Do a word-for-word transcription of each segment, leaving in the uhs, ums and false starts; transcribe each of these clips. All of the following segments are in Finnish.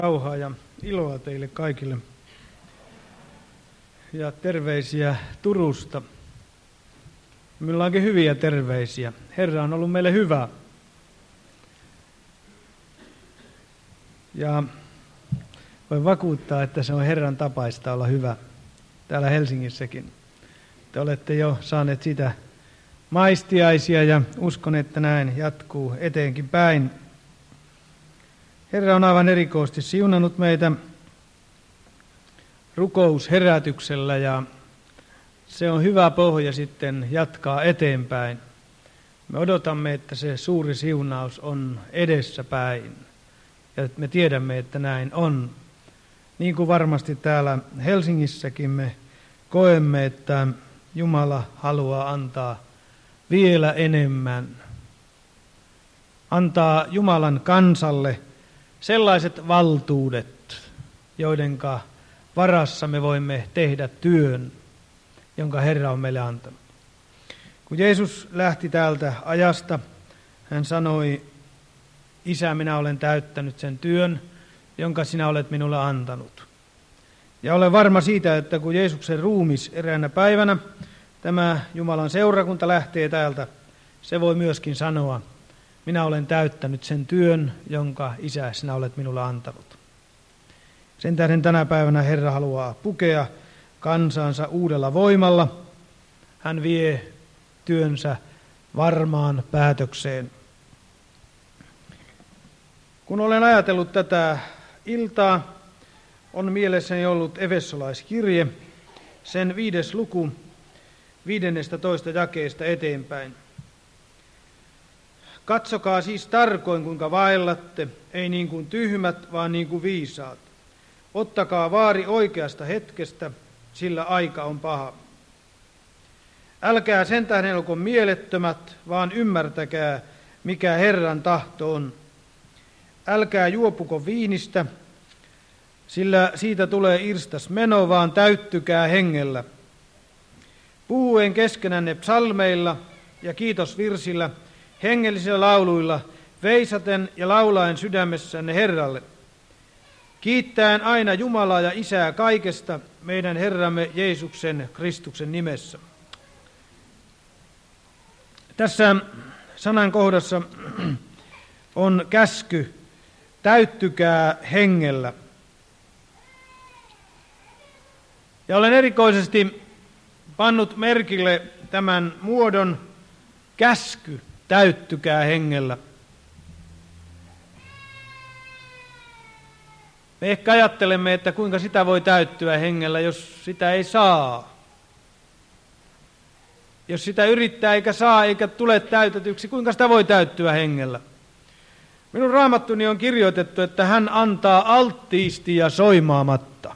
Rauhaa ja iloa teille kaikille ja terveisiä Turusta. Meillä onkin hyviä terveisiä. Herra on ollut meille hyvä. Ja voin vakuuttaa, että se on Herran tapaista olla hyvä täällä Helsingissäkin. Te olette jo saaneet sitä maistiaisia ja uskon, että näin jatkuu eteenkin päin. Herra on aivan erikoisesti siunannut meitä rukousherätyksellä ja se on hyvä pohja sitten jatkaa eteenpäin. Me odotamme, että se suuri siunaus on edessäpäin ja me tiedämme, että näin on. Niin kuin varmasti täällä Helsingissäkin me koemme, että Jumala haluaa antaa vielä enemmän. Antaa Jumalan kansalle sellaiset valtuudet, joidenka varassa me voimme tehdä työn, jonka Herra on meille antanut. Kun Jeesus lähti täältä ajasta, hän sanoi, Isä, minä olen täyttänyt sen työn, jonka sinä olet minulle antanut. Ja olen varma siitä, että kun Jeesuksen ruumis eräänä päivänä tämä Jumalan seurakunta lähtee täältä, se voi myöskin sanoa, minä olen täyttänyt sen työn, jonka Isä, sinä olet minulle antanut. Sen tähden tänä päivänä Herra haluaa pukea kansansa uudella voimalla. Hän vie työnsä varmaan päätökseen. Kun olen ajatellut tätä iltaa, on mielessäni ollut Efesolaiskirje, sen viides luku, viidennestä toista jakeesta eteenpäin. Katsokaa siis tarkoin, kuinka vaellatte, ei niin kuin tyhmät, vaan niin kuin viisaat. Ottakaa vaari oikeasta hetkestä, sillä aika on paha. Älkää sen tähden olko mielettömät, vaan ymmärtäkää, mikä Herran tahto on. Älkää juopuko viinistä, sillä siitä tulee irstas meno, vaan täyttykää hengellä. Puhuen keskenänne psalmeilla ja kiitosvirsillä, hengellisillä lauluilla, veisaten ja laulaen sydämessänne Herralle. Kiittäen aina Jumalaa ja Isää kaikesta meidän Herramme Jeesuksen Kristuksen nimessä. Tässä sanan kohdassa on käsky, täyttykää hengellä. Ja olen erikoisesti pannut merkille tämän muodon käsky, täyttykää hengellä. Me ehkä ajattelemme, että kuinka sitä voi täyttyä hengellä, jos sitä ei saa. Jos sitä yrittää eikä saa eikä tule täytetyksi, kuinka sitä voi täyttyä hengellä? Minun raamattuni on kirjoitettu, että hän antaa alttiisti ja soimaamatta.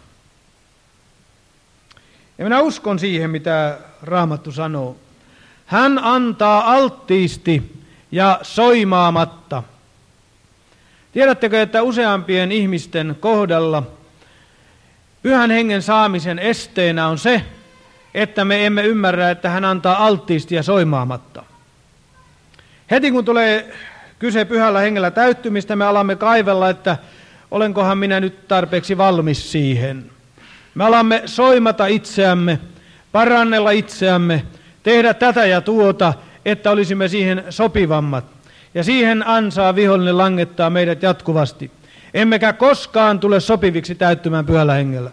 Ja minä uskon siihen, mitä Raamattu sanoo. Hän antaa alttiisti ja soimaamatta. Tiedättekö, että useampien ihmisten kohdalla pyhän hengen saamisen esteenä on se, että me emme ymmärrä, että hän antaa alttiisti ja soimaamatta. Heti kun tulee kyse pyhällä hengellä täyttymistä, me alamme kaivella, että olenkohan minä nyt tarpeeksi valmis siihen. Me alamme soimata itseämme, parannella itseämme, tehdä tätä ja tuota, että olisimme siihen sopivammat. Ja siihen ansaa vihollinen langettaa meidät jatkuvasti. Emmekä koskaan tule sopiviksi täyttymään pyhällä hengellä.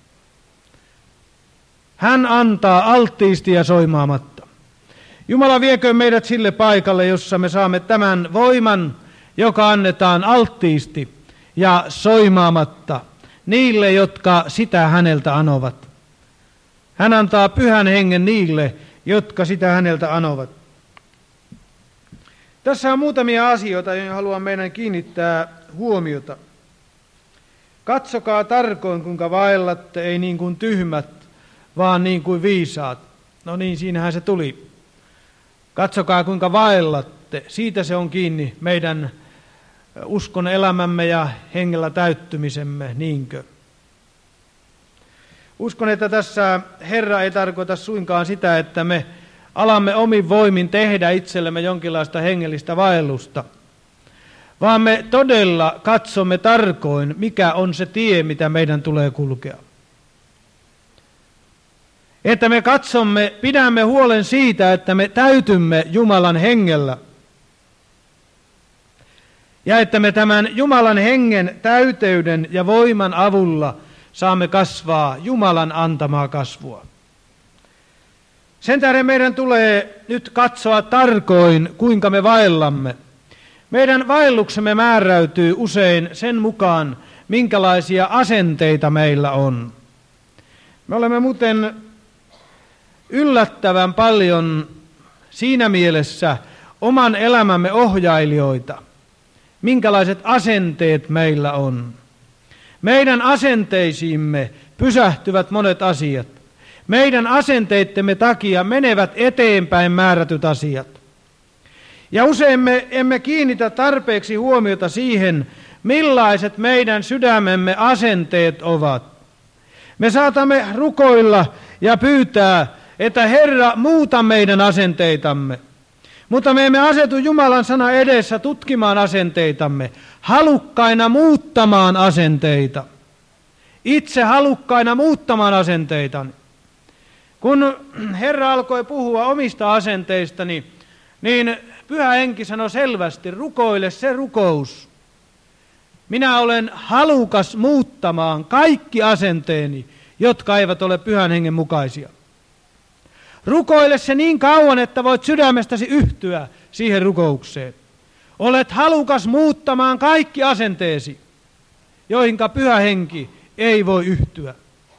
Hän antaa alttiisti ja soimaamatta. Jumala vieköön meidät sille paikalle, jossa me saamme tämän voiman, joka annetaan alttiisti ja soimaamatta niille, jotka sitä häneltä anovat. Hän antaa pyhän hengen niille, jotka sitä häneltä anovat. Tässä on muutamia asioita, joihin haluan meidän kiinnittää huomiota. Katsokaa tarkoin, kuinka vaellatte, ei niin kuin tyhmät, vaan niin kuin viisaat. No niin, siinähän se tuli. Katsokaa, kuinka vaellatte. Siitä se on kiinni meidän uskon elämämme ja hengellä täyttymisemme, niinkö? Uskon, että tässä Herra ei tarkoita suinkaan sitä, että me alamme omin voimin tehdä itsellemme jonkinlaista hengellistä vaellusta, vaan me todella katsomme tarkoin, mikä on se tie, mitä meidän tulee kulkea. Että me katsomme, pidämme huolen siitä, että me täytymme Jumalan hengellä. Ja että me tämän Jumalan hengen täyteyden ja voiman avulla saamme kasvaa Jumalan antamaa kasvua. Sen tähden meidän tulee nyt katsoa tarkoin, kuinka me vaellamme. Meidän vaelluksemme määräytyy usein sen mukaan, minkälaisia asenteita meillä on. Me olemme muuten yllättävän paljon siinä mielessä oman elämämme ohjailijoita, minkälaiset asenteet meillä on. Meidän asenteisiimme pysähtyvät monet asiat. Meidän asenteittemme takia menevät eteenpäin määrätyt asiat. Ja usein me emme kiinnitä tarpeeksi huomiota siihen, millaiset meidän sydämemme asenteet ovat. Me saatamme rukoilla ja pyytää, että Herra, muuta meidän asenteitamme. Mutta me emme asetu Jumalan sana edessä tutkimaan asenteitamme, halukkaina muuttamaan asenteita. Itse halukkaina muuttamaan asenteitani. Kun Herra alkoi puhua omista asenteistani, niin Pyhä Henki sanoi selvästi, rukoile se rukous. Minä olen halukas muuttamaan kaikki asenteeni, jotka eivät ole Pyhän Hengen mukaisia. Rukoile se niin kauan, että voit sydämestäsi yhtyä siihen rukoukseen. Olet halukas muuttamaan kaikki asenteesi, joihinka Pyhä Henki ei voi yhtyä.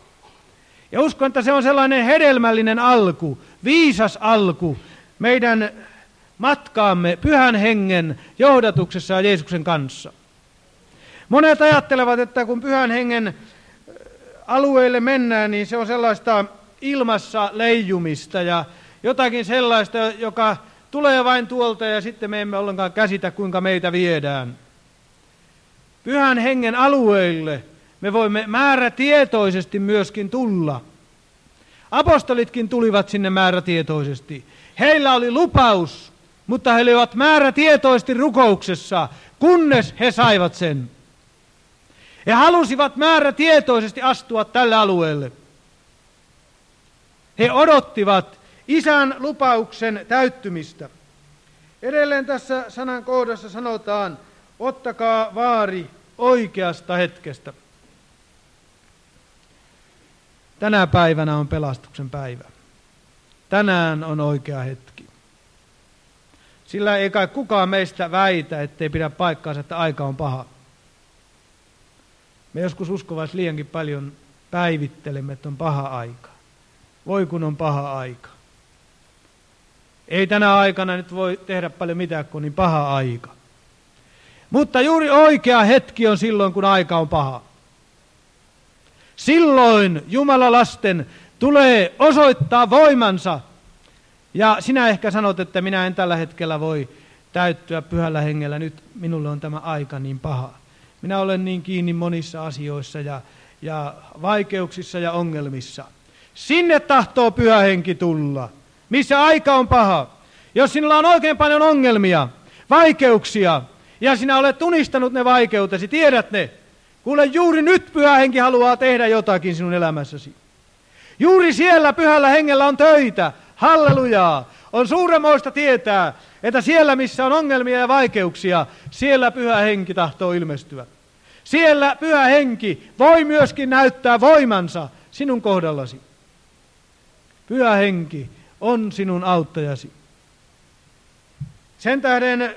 Ja uskon, että se on sellainen hedelmällinen alku, viisas alku meidän matkaamme Pyhän Hengen johdatuksessa ja Jeesuksen kanssa. Monet ajattelevat, että kun Pyhän Hengen alueelle mennään, niin se on sellaista ilmassa leijumista ja jotakin sellaista, joka tulee vain tuolta ja sitten me emme ollenkaan käsitä, kuinka meitä viedään. Pyhän Hengen alueille me voimme määrätietoisesti myöskin tulla. Apostolitkin tulivat sinne määrätietoisesti. Heillä oli lupaus, mutta he olivat määrätietoisesti rukouksessa, kunnes he saivat sen. He halusivat määrätietoisesti astua tälle alueelle. He odottivat Isän lupauksen täyttymistä. Edelleen tässä sanan kohdassa sanotaan, ottakaa vaari oikeasta hetkestä. Tänä päivänä on pelastuksen päivä. Tänään on oikea hetki. Sillä ei kai kukaan meistä väitä, ettei pidä paikkaansa, että aika on paha. Me joskus uskovaiset liiankin paljon päivittelemme, että on paha aika. Voi kun on paha aika. Ei tänä aikana nyt voi tehdä paljon mitään, kun on niin paha aika. Mutta juuri oikea hetki on silloin, kun aika on paha. Silloin Jumalan lasten tulee osoittaa voimansa. Ja sinä ehkä sanot, että minä en tällä hetkellä voi täyttyä Pyhällä Hengellä. Nyt minulle on tämä aika niin paha. Minä olen niin kiinni monissa asioissa ja, ja vaikeuksissa ja ongelmissa. Sinne tahtoo Pyhä Henki tulla, missä aika on paha. Jos sinulla on oikein paljon ongelmia, vaikeuksia, ja sinä olet tunnistanut ne vaikeutesi, tiedät ne. Kuule, juuri nyt Pyhä Henki haluaa tehdä jotakin sinun elämässäsi. Juuri siellä Pyhällä Hengellä on töitä. Hallelujaa. On suuremmoista tietää, että siellä missä on ongelmia ja vaikeuksia, siellä Pyhä Henki tahtoo ilmestyä. Siellä Pyhä Henki voi myöskin näyttää voimansa sinun kohdallasi. Pyhä Henki on sinun auttajasi. Sen tähden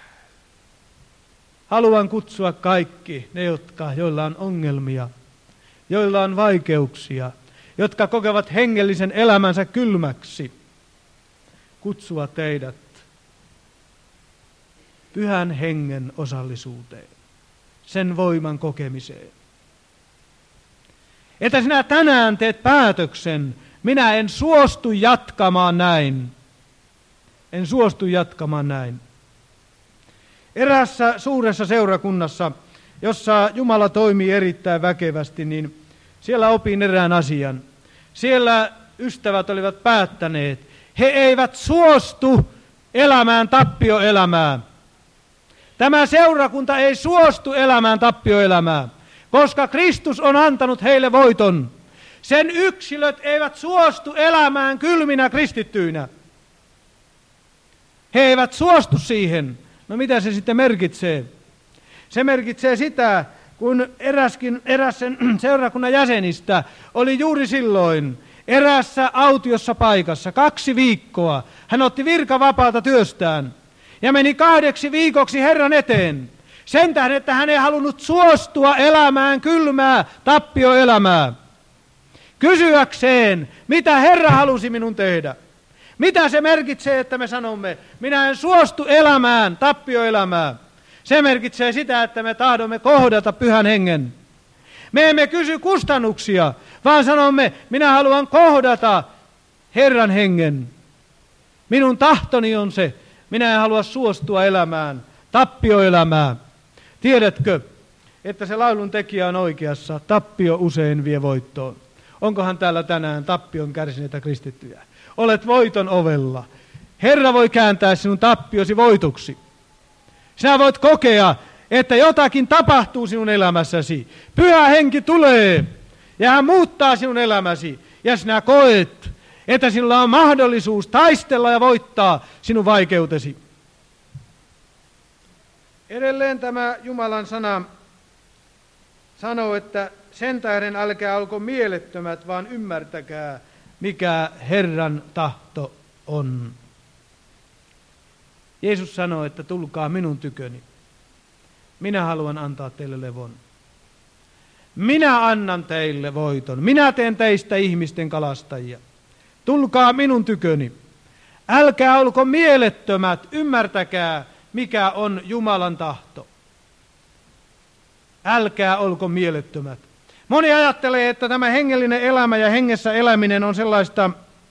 haluan kutsua kaikki ne, jotka, joilla on ongelmia, joilla on vaikeuksia, jotka kokevat hengellisen elämänsä kylmäksi, kutsua teidät Pyhän Hengen osallisuuteen, sen voiman kokemiseen. Että sinä tänään teet päätöksen, minä en suostu jatkamaan näin. En suostu jatkamaan näin. Eräässä suuressa seurakunnassa, jossa Jumala toimii erittäin väkevästi, niin siellä opin erään asian. Siellä ystävät olivat päättäneet, he eivät suostu elämään tappioelämää. Tämä seurakunta ei suostu elämään tappioelämää, koska Kristus on antanut heille voiton. Sen yksilöt eivät suostu elämään kylminä kristittyinä. He eivät suostu siihen. No mitä se sitten merkitsee? Se merkitsee sitä, kun eräskin, eräs sen seurakunnan jäsenistä oli juuri silloin erässä autiossa paikassa kaksi viikkoa. Hän otti virkavapaata työstään ja meni kahdeksi viikoksi Herran eteen. Sen tähden, että hän ei halunnut suostua elämään kylmää tappioelämää. Kysyäkseen, mitä Herra halusi minun tehdä. Mitä se merkitsee, että me sanomme, minä en suostu elämään tappioelämää. Se merkitsee sitä, että me tahdomme kohdata Pyhän Hengen. Me emme kysy kustannuksia, vaan sanomme, minä haluan kohdata Herran Hengen. Minun tahtoni on se, minä en halua suostua elämään tappioelämää. Tiedätkö, että se laulun tekijä on oikeassa, tappio usein vie voittoon. Onkohan täällä tänään tappion kärsineitä kristittyjä? Olet voiton ovella. Herra voi kääntää sinun tappiosi voitoksi. Sinä voit kokea, että jotakin tapahtuu sinun elämässäsi. Pyhä Henki tulee ja hän muuttaa sinun elämäsi. Ja sinä koet, että sinulla on mahdollisuus taistella ja voittaa sinun vaikeutesi. Edelleen tämä Jumalan sana sanoo, että sen tähden älkää olko mielettömät, vaan ymmärtäkää, mikä Herran tahto on. Jeesus sanoi, että tulkaa minun tyköni. Minä haluan antaa teille levon. Minä annan teille voiton. Minä teen teistä ihmisten kalastajia. Tulkaa minun tyköni. Älkää olko mielettömät, ymmärtäkää, mikä on Jumalan tahto. Älkää olko mielettömät. Moni ajattelee, että tämä hengellinen elämä ja hengessä eläminen on sellaista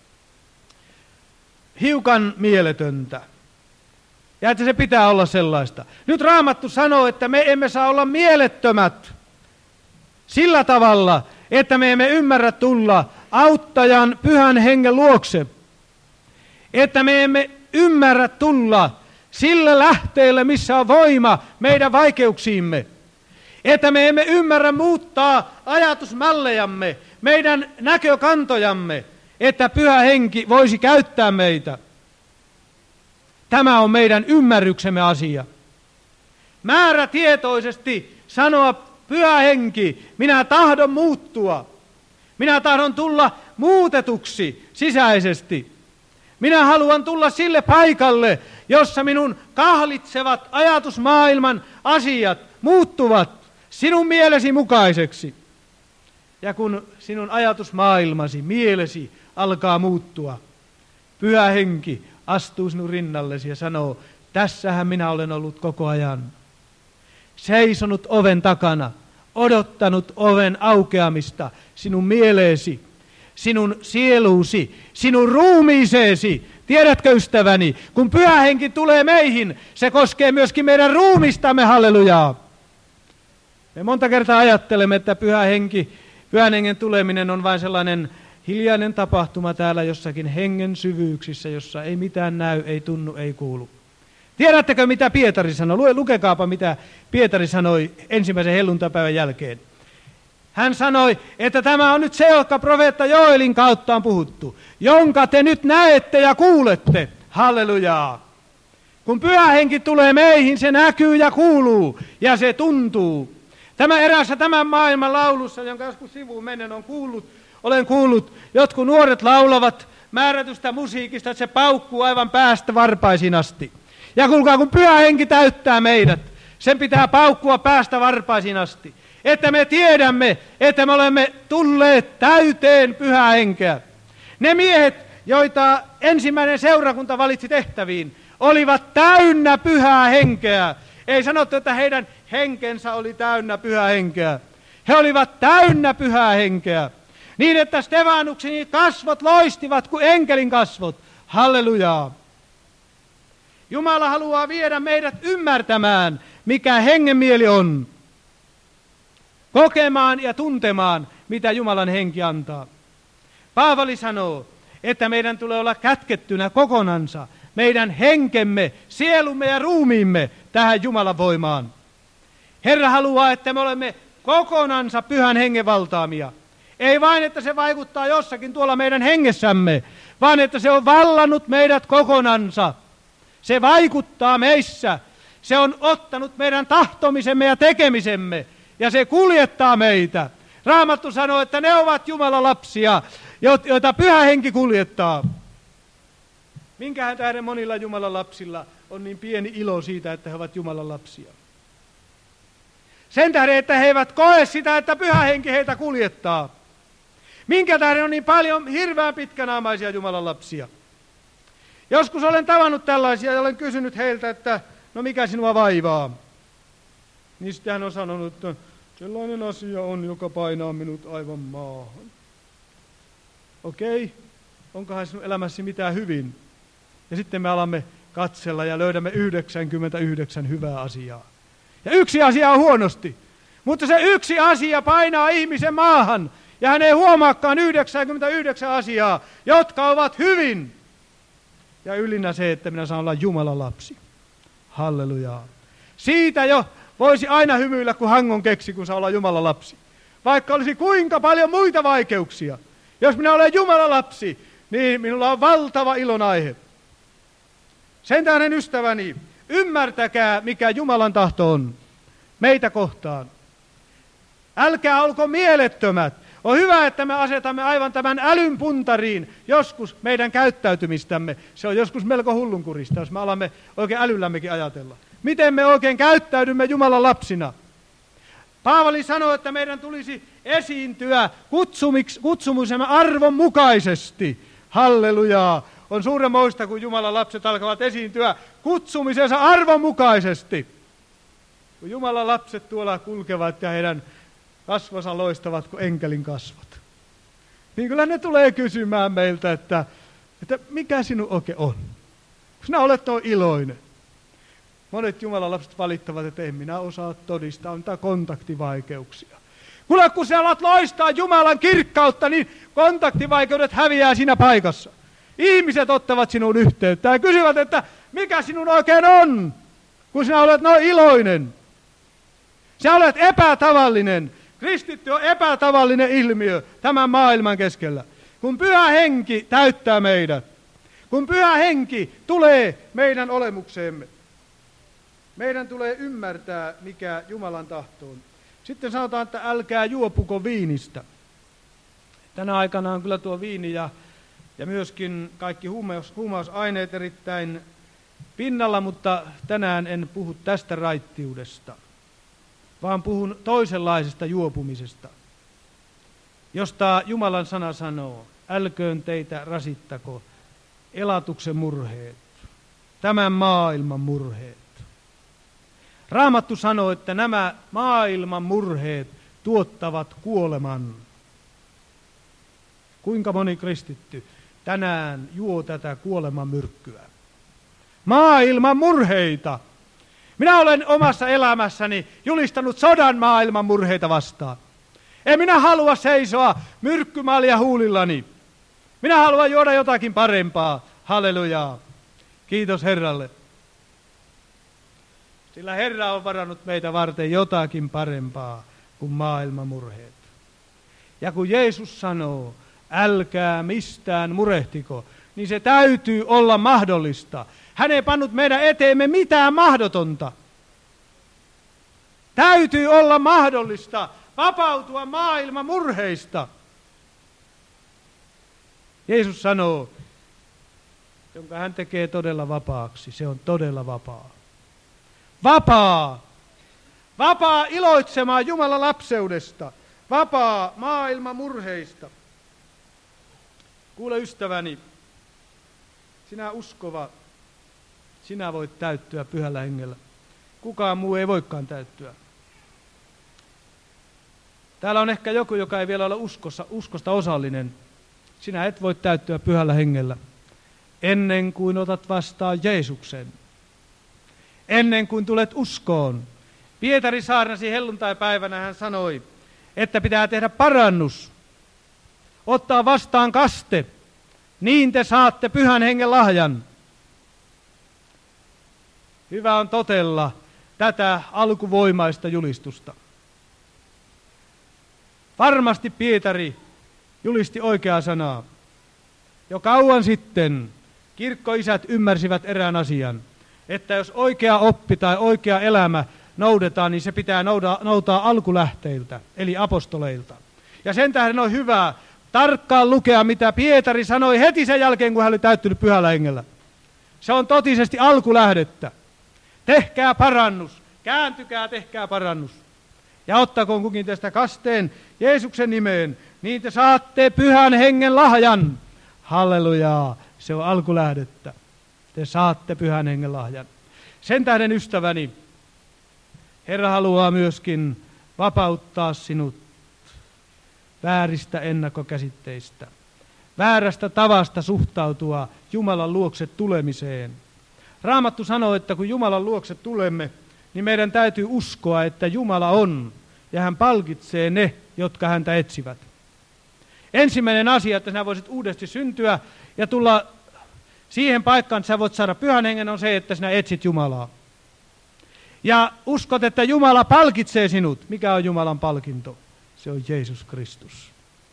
hiukan mieletöntä. Ja että se pitää olla sellaista. Nyt Raamattu sanoo, että me emme saa olla mielettömät sillä tavalla, että me emme ymmärrä tulla auttajan Pyhän Hengen luokse. Että me emme ymmärrä tulla sillä lähteellä, missä on voima meidän vaikeuksiimme. Että me emme ymmärrä muuttaa ajatusmallejamme, meidän näkökantojamme, että Pyhä Henki voisi käyttää meitä. Tämä on meidän ymmärryksemme asia. Määrätietoisesti sanoa, Pyhä Henki, minä tahdon muuttua. Minä tahdon tulla muutetuksi sisäisesti. Minä haluan tulla sille paikalle, jossa minun kahlitsevat ajatusmaailman asiat muuttuvat sinun mielesi mukaiseksi. Ja kun sinun ajatusmaailmasi, mielesi alkaa muuttua, Pyhä Henki astuu sinun rinnallesi ja sanoo, tässähän minä olen ollut koko ajan. Seisonut oven takana, odottanut oven aukeamista sinun mieleesi, sinun sieluusi, sinun ruumiiseesi. Tiedätkö, ystäväni, kun Pyhä Henki tulee meihin, se koskee myöskin meidän ruumistamme, hallelujaa. Me monta kertaa ajattelemme, että Pyhä Henki, Pyhän Hengen tuleminen on vain sellainen hiljainen tapahtuma täällä jossakin hengen syvyyksissä, jossa ei mitään näy, ei tunnu, ei kuulu. Tiedättekö, mitä Pietari sanoi? Lukekaapa, mitä Pietari sanoi ensimmäisen helluntaipäivän jälkeen. Hän sanoi, että tämä on nyt se, joka profeetta Joelin kautta on puhuttu, jonka te nyt näette ja kuulette. Hallelujaa. Kun Pyhä Henki tulee meihin, se näkyy ja kuuluu ja se tuntuu. Tämä eräässä tämän maailman laulussa, jonka joskus sivuun mennen on kuullut, olen kuullut, jotkut nuoret laulavat määrätystä musiikista, että se paukkuu aivan päästä varpaisiin asti. Ja kuulkaa, kun Pyhä Henki täyttää meidät, sen pitää paukkua päästä varpaisiin asti. Että me tiedämme, että me olemme tulleet täyteen Pyhää Henkeä. Ne miehet, joita ensimmäinen seurakunta valitsi tehtäviin, olivat täynnä Pyhää Henkeä. Ei sanottu, että heidän henkensä oli täynnä Pyhää Henkeä. He olivat täynnä Pyhää Henkeä. Niin, että Stefanuksen kasvot loistivat kuin enkelin kasvot. Hallelujaa. Jumala haluaa viedä meidät ymmärtämään, mikä hengen mieli on. Kokemaan ja tuntemaan, mitä Jumalan henki antaa. Paavali sanoo, että meidän tulee olla kätkettynä kokonansa meidän henkemme, sielumme ja ruumiimme tähän Jumalan voimaan. Herra haluaa, että me olemme kokonansa pyhän hengen valtaamia. Ei vain, että se vaikuttaa jossakin tuolla meidän hengessämme, vaan että se on vallannut meidät kokonansa. Se vaikuttaa meissä. Se on ottanut meidän tahtomisemme ja tekemisemme, ja se kuljettaa meitä. Raamattu sanoo, että ne ovat Jumalan lapsia, joita Pyhä Henki kuljettaa. Minkähän tähden monilla Jumalan lapsilla on niin pieni ilo siitä, että he ovat Jumalan lapsia? Sen tähden, että he eivät koe sitä, että Pyhä Henki heitä kuljettaa. Minkä tähden on niin paljon hirveän pitkänaamaisia Jumalan lapsia? Joskus olen tavannut tällaisia ja olen kysynyt heiltä, että no mikä sinua vaivaa? Niin sitten hän on sanonut, että sellainen asia on, joka painaa minut aivan maahan. Okei, onkohan sinun elämässi mitään hyvin? Ja sitten me alamme katsella ja löydämme yhdeksänkymmentäyhdeksän hyvää asiaa. Ja yksi asia on huonosti, mutta se yksi asia painaa ihmisen maahan, ja hän ei huomaakaan yhdeksänkymmentäyhdeksän asiaa, jotka ovat hyvin. Ja ylinnä se, että minä saan olla Jumalan lapsi. Hallelujaa. Siitä jo voisi aina hymyillä, kun Hangon keksi, kun saa olla Jumalan lapsi. Vaikka olisi kuinka paljon muita vaikeuksia. Jos minä olen Jumalan lapsi, niin minulla on valtava ilon aihe. Sen tähden, ystäväni, ymmärtäkää, mikä Jumalan tahto on meitä kohtaan. Älkää olko mielettömät. On hyvä, että me asetamme aivan tämän älyn puntariin joskus meidän käyttäytymistämme. Se on joskus melko hullunkurista, jos me alamme oikein älyllämmekin ajatella. Miten me oikein käyttäydymme Jumalan lapsina? Paavali sanoi, että meidän tulisi esiintyä kutsumisemme arvon mukaisesti. Hallelujaa. On suuremmoista, kun Jumalan lapset alkavat esiintyä kutsumisensa arvon mukaisesti. Kun Jumalan lapset tuolla kulkevat ja heidän kasvonsa loistavat kuin enkelin kasvot. Niin kyllä ne tulee kysymään meiltä, että, että mikä sinun oikein on? Sinä olet noin iloinen. Monet Jumalan lapset valittavat, että en minä osaa todistaa, on niitä kontaktivaikeuksia. Kuule, kun sä alat loistaa Jumalan kirkkautta, niin kontaktivaikeudet häviää siinä paikassa. Ihmiset ottavat sinun yhteyttä ja kysyvät, että mikä sinun oikein on, kun sinä olet noin iloinen. Sinä olet epätavallinen. Kristitty on epätavallinen ilmiö tämän maailman keskellä. Kun Pyhä Henki täyttää meidät, kun Pyhä Henki tulee meidän olemukseemme, meidän tulee ymmärtää, mikä Jumalan tahto on. Sitten sanotaan, että älkää juopuko viinistä. Tänä aikana on kyllä tuo viini ja, ja myöskin kaikki huumaus, huumausaineet erittäin pinnalla, mutta tänään en puhu tästä raittiudesta, vaan puhun toisenlaisesta juopumisesta, josta Jumalan sana sanoo, älköön teitä rasittako elatuksen murheet, tämän maailman murheet. Raamattu sanoo, että nämä maailman murheet tuottavat kuoleman. Kuinka moni kristitty tänään juo tätä kuoleman myrkkyä? Maailman murheita. Minä olen omassa elämässäni julistanut sodan maailman murheita vastaan. En minä halua seisoa myrkkymalja huulillani. Minä haluan juoda jotakin parempaa. Hallelujaa. Kiitos Herralle. Sillä Herra on varannut meitä varten jotakin parempaa kuin maailman murheet. Ja kun Jeesus sanoo, älkää mistään murehtiko, niin se täytyy olla mahdollista. Hän ei pannut meidän eteemme mitään mahdotonta. Täytyy olla mahdollista vapautua maailman murheista. Jeesus sanoo, jonka hän tekee todella vapaaksi, se on todella vapaa. Vapaa. Vapaa iloitsemaan Jumalan lapseudesta. Vapaa maailman murheista. Kuule ystäväni, sinä uskova, sinä voit täyttyä Pyhällä Hengellä. Kukaan muu ei voikaan täyttyä. Täällä on ehkä joku, joka ei vielä ole uskossa, uskosta osallinen. Sinä et voi täyttyä Pyhällä Hengellä ennen kuin otat vastaan Jeesuksen. Ennen kuin tulet uskoon. Pietari saarnasi helluntaipäivänä, hän sanoi, että pitää tehdä parannus. Ottaa vastaan kaste. Niin te saatte Pyhän Hengen lahjan. hyvä on totella tätä alkuvoimaista julistusta. Varmasti Pietari julisti oikeaa sanaa. Jo kauan sitten kirkkoisät ymmärsivät erään asian, että jos oikea oppi tai oikea elämä noudetaan, niin se pitää noutaa alkulähteiltä, eli apostoleilta. Ja sen tähden on hyvä tarkkaan lukea, mitä Pietari sanoi heti sen jälkeen, kun hän oli täyttynyt pyhällä hengellä. Se on totisesti alkulähdettä. Tehkää parannus, kääntykää, tehkää parannus. Ja ottakoon kukin tästä kasteen Jeesuksen nimeen, niin te saatte pyhän hengen lahjan. Hallelujaa, se on alkulähdettä. Te saatte pyhän hengen lahjan. Sen tähden, ystäväni, Herra haluaa myöskin vapauttaa sinut vääristä ennakkokäsitteistä, väärästä tavasta suhtautua Jumalan luokse tulemiseen. Raamattu sanoo, että kun Jumalan luokse tulemme, niin meidän täytyy uskoa, että Jumala on, ja hän palkitsee ne, jotka häntä etsivät. Ensimmäinen asia, että sinä voisit uudesti syntyä ja tulla siihen paikkaan, että sä voit saada pyhän hengen, on se, että sinä etsit Jumalaa. Ja uskot, että Jumala palkitsee sinut. Mikä on Jumalan palkinto? Se on Jeesus Kristus.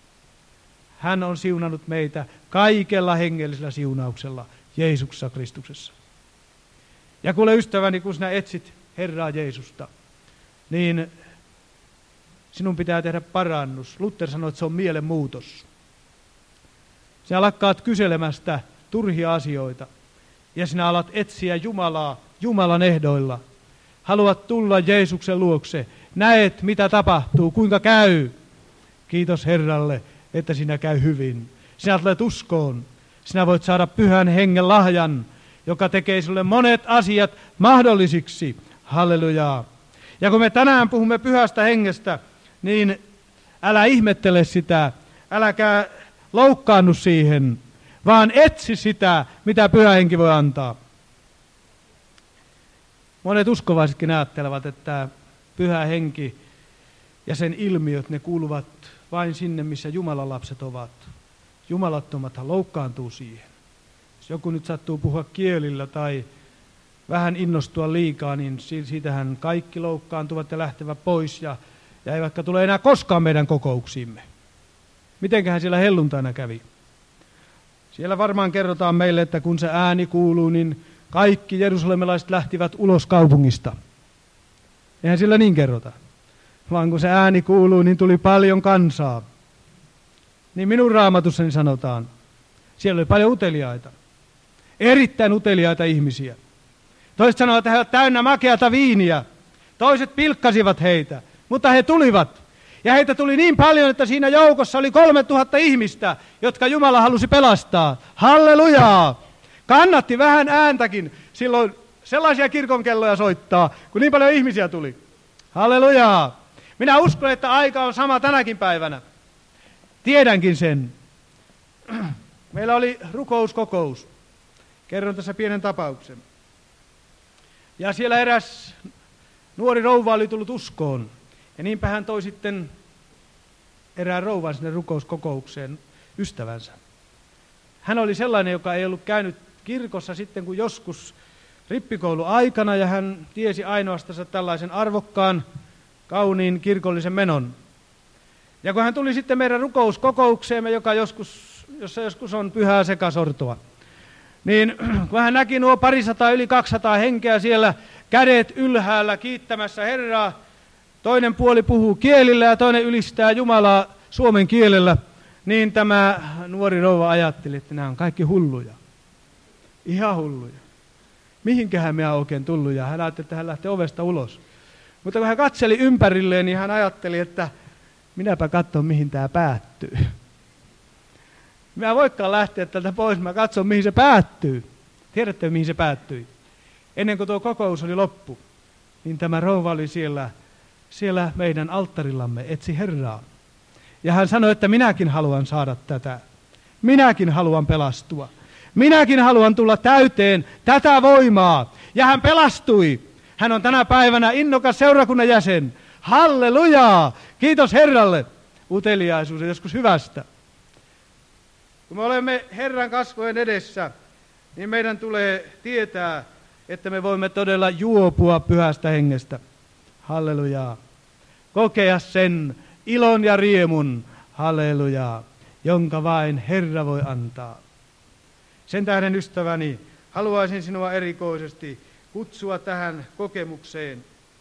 Hän on siunannut meitä kaikella hengellisellä siunauksella Jeesuksessa Kristuksessa. Ja kuule ystäväni, kun sinä etsit Herraa Jeesusta, niin sinun pitää tehdä parannus. Luther sanoi, että se on mielenmuutos. Sinä lakkaat kyselemästä turhia asioita ja sinä alat etsiä Jumalaa Jumalan ehdoilla. Haluat tulla Jeesuksen luokse. Näet, mitä tapahtuu, kuinka käy. Kiitos Herralle, että sinä käy hyvin. Sinä tulet uskoon. Sinä voit saada pyhän hengen lahjan, joka tekee sinulle monet asiat mahdollisiksi. Hallelujaa. Ja kun me tänään puhumme pyhästä hengestä, niin älä ihmettele sitä, äläkä loukkaannu siihen, vaan etsi sitä, mitä pyhä henki voi antaa. Monet uskovaisetkin ajattelevat, että pyhä henki ja sen ilmiöt, ne kuuluvat vain sinne, missä Jumalan lapset ovat. Jumalattomathan loukkaantuu siihen. Jos joku nyt sattuu puhua kielillä tai vähän innostua liikaa, niin siitähän kaikki loukkaantuvat ja lähtevät pois ja, ja eivätkä tule enää koskaan meidän kokouksiimme. Mitenköhän siellä helluntaina kävi? Siellä varmaan kerrotaan meille, että kun se ääni kuuluu, niin kaikki jerusalemilaiset lähtivät ulos kaupungista. Eihän sillä niin kerrota. Vaan kun se ääni kuuluu, niin tuli paljon kansaa. Niin minun raamatussani sanotaan, siellä oli paljon uteliaita. Erittäin uteliaita ihmisiä. Toiset sanoivat, että he ovat täynnä makeata viiniä. Toiset pilkkasivat heitä, mutta he tulivat. Ja heitä tuli niin paljon, että siinä joukossa oli kolme tuhatta ihmistä, jotka Jumala halusi pelastaa. Hallelujaa! Kannatti vähän ääntäkin silloin sellaisia kirkonkelloja soittaa, kun niin paljon ihmisiä tuli. Hallelujaa! Minä uskon, että aika on sama tänäkin päivänä. Tiedänkin sen. Meillä oli rukouskokous. Kerron tässä pienen tapauksen. Ja siellä eräs nuori rouva oli tullut uskoon. Ja niinpä hän toi sitten erään rouvan sinne rukouskokoukseen ystävänsä. Hän oli sellainen, joka ei ollut käynyt kirkossa sitten kuin joskus rippikoulu aikana, ja hän tiesi ainoastaan tällaisen arvokkaan, kauniin kirkollisen menon. Ja kun hän tuli sitten meidän rukouskokoukseemme, joka joskus, jossa joskus on pyhää sekasortoa, niin kun hän näki nuo parisataa, yli kaksisataa henkeä siellä kädet ylhäällä kiittämässä Herraa, toinen puoli puhuu kielillä ja toinen ylistää Jumalaa suomen kielellä, niin tämä nuori rouva ajatteli, että nämä on kaikki hulluja. Ihan hulluja. Mihinkähän minä oikein tullut? Ja hän ajatteli, että hän lähtee ovesta ulos. Mutta kun hän katseli ympärilleen, niin hän ajatteli, että minäpä katson, mihin tämä päättyy. Minä voikaan lähteä tältä pois, mä katson, mihin se päättyy. Tiedätte, mihin se päättyi? Ennen kuin tuo kokous oli loppu, niin tämä rouva oli siellä, siellä meidän alttarillamme, etsi Herraa. Ja hän sanoi, että minäkin haluan saada tätä. Minäkin haluan pelastua. Minäkin haluan tulla täyteen tätä voimaa. Ja hän pelastui. Hän on tänä päivänä innokas seurakunnan jäsen. Hallelujaa! Kiitos Herralle. Uteliaisuus on joskus hyvästä. Kun me olemme Herran kasvojen edessä, niin meidän tulee tietää, että me voimme todella juopua Pyhästä Hengestä. Hallelujaa. Kokea sen ilon ja riemun, hallelujaa, jonka vain Herra voi antaa. Sen tähden, ystäväni, haluaisin sinua erikoisesti kutsua tähän kokemukseen.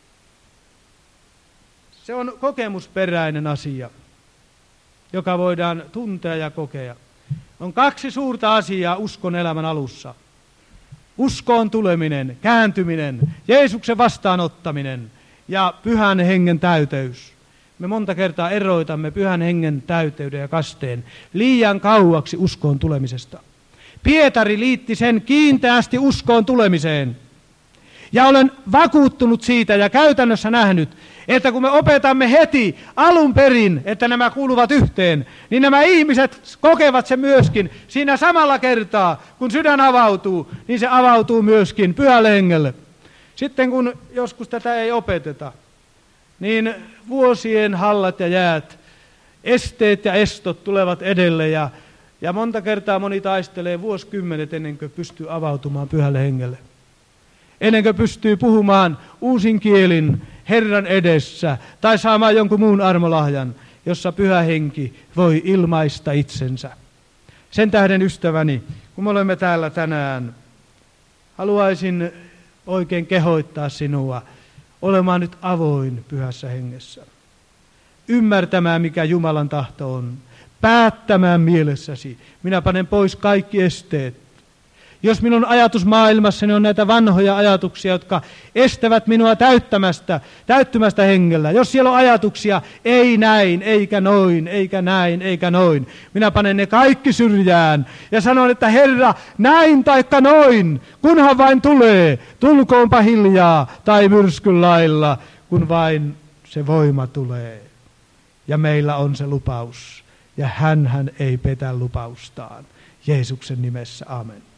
Se on kokemusperäinen asia, joka voidaan tuntea ja kokea. On kaksi suurta asiaa uskon elämän alussa. Uskoon tuleminen, kääntyminen, Jeesuksen vastaanottaminen ja Pyhän Hengen täyteys. Me monta kertaa eroitamme Pyhän Hengen täyteyden ja kasteen liian kauaksi uskoon tulemisesta. Pietari liitti sen kiinteästi uskoon tulemiseen. Ja olen vakuuttunut siitä ja käytännössä nähnyt, että kun me opetamme heti alun perin, että nämä kuuluvat yhteen, niin nämä ihmiset kokevat se myöskin siinä samalla kertaa, kun sydän avautuu, niin se avautuu myöskin Pyhälle Hengelle. Sitten kun joskus tätä ei opeteta, niin vuosien hallat ja jäät, esteet ja estot tulevat edelle ja, ja monta kertaa moni taistelee vuosikymmenet ennen kuin pystyy avautumaan Pyhälle Hengelle. Ennen kuin pystyy puhumaan uusin kielin Herran edessä tai saamaan jonkun muun armolahjan, jossa Pyhä Henki voi ilmaista itsensä. Sen tähden, ystäväni, kun me olemme täällä tänään, haluaisin oikein kehoittaa sinua olemaan nyt avoin Pyhässä Hengessä. Ymmärtämään, mikä Jumalan tahto on. Päättämään mielessäsi. Minä panen pois kaikki esteet. Jos minun ajatusmaailmassani on näitä vanhoja ajatuksia, jotka estävät minua täyttämästä, täyttymästä hengellä. Jos siellä on ajatuksia, ei näin, eikä noin, eikä näin, eikä noin. Minä panen ne kaikki syrjään ja sanon, että Herra, näin taikka noin, kunhan vain tulee. Tulkoonpa hiljaa tai myrskyn lailla, kun vain se voima tulee. Ja meillä on se lupaus. Ja hänhän ei petä lupaustaan. Jeesuksen nimessä, amen.